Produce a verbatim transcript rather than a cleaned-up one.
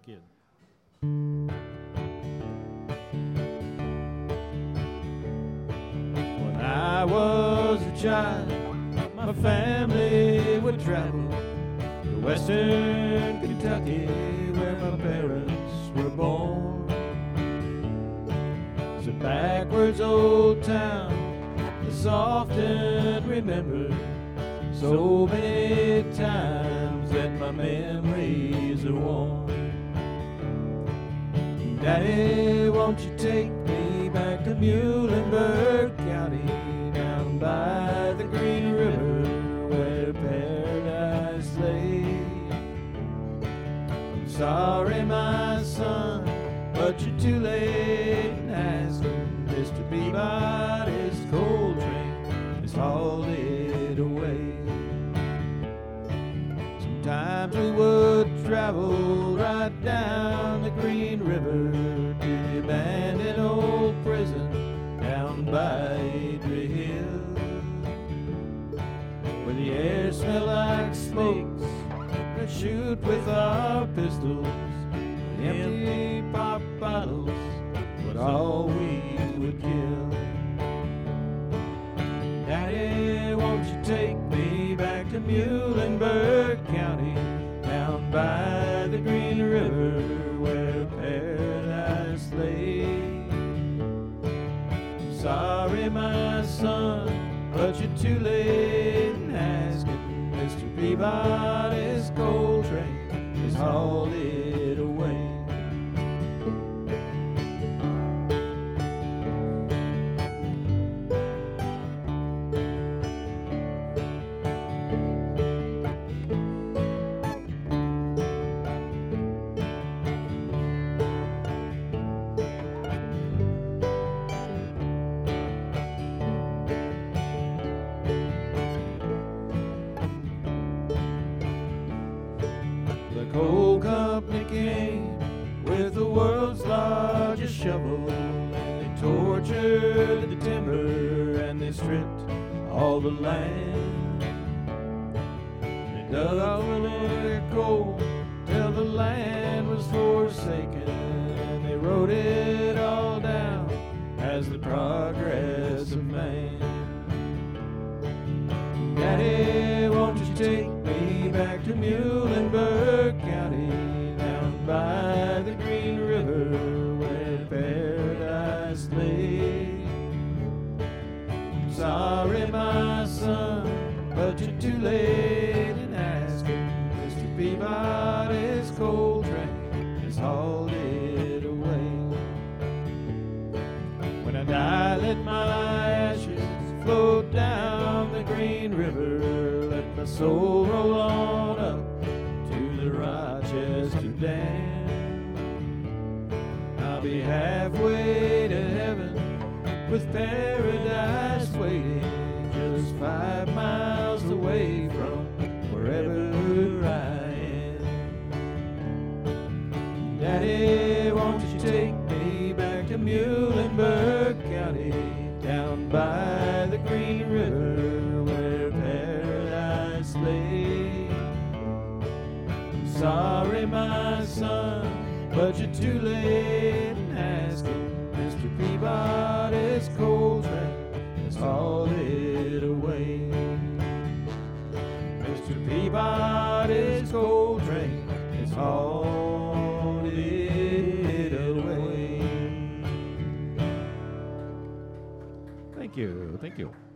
kid. When I was a child, my family would travel to western Kentucky, where my parents were born. It's a backwards old town that's often remembered so many times that my memories are worn. Daddy, won't you take me back to Muhlenberg County, down by the Green River where paradise lay? I'm sorry, my son, but you're too late in asking. Mister Peabody's coal train has hauled it away. Sometimes we would travel right down the Green River to the abandoned old prison down by Adria Hill, where the air smelled like smokes that shoot with our pistols. Empty pop bottles was all we would kill. Daddy, won't you take me back to Muhlenberg County, down by the Green River where paradise lay? I'm sorry, my son, but you're too late in asking. Mister Peabody's coal train has hauled it away. The coal company came with the world's largest shovel, and they tortured the timber and they stripped all the land. They dug all their coal till the land was forsaken, and they wrote it all down as the progress of man. Daddy, won't you take me back to Muhlenberg County, down by the Green River where paradise lay? I'm sorry, my son, but you're too late in asking. Mister Peabody's coal train has hauled it away. When I die, let my ashes float down the Green River. Let my soul roll on up to the Rochester Dam. I'll be halfway to heaven with paradise waiting, just five miles away from wherever I am. Daddy, won't you take me back to Muhlenberg County, down by the Green River where paradise lay? I'm sorry, my son, but you're too late in asking. Mister Peabody's coal train has hauled it away. Mister Peabody's coal train has hauled it away. Thank you, thank you.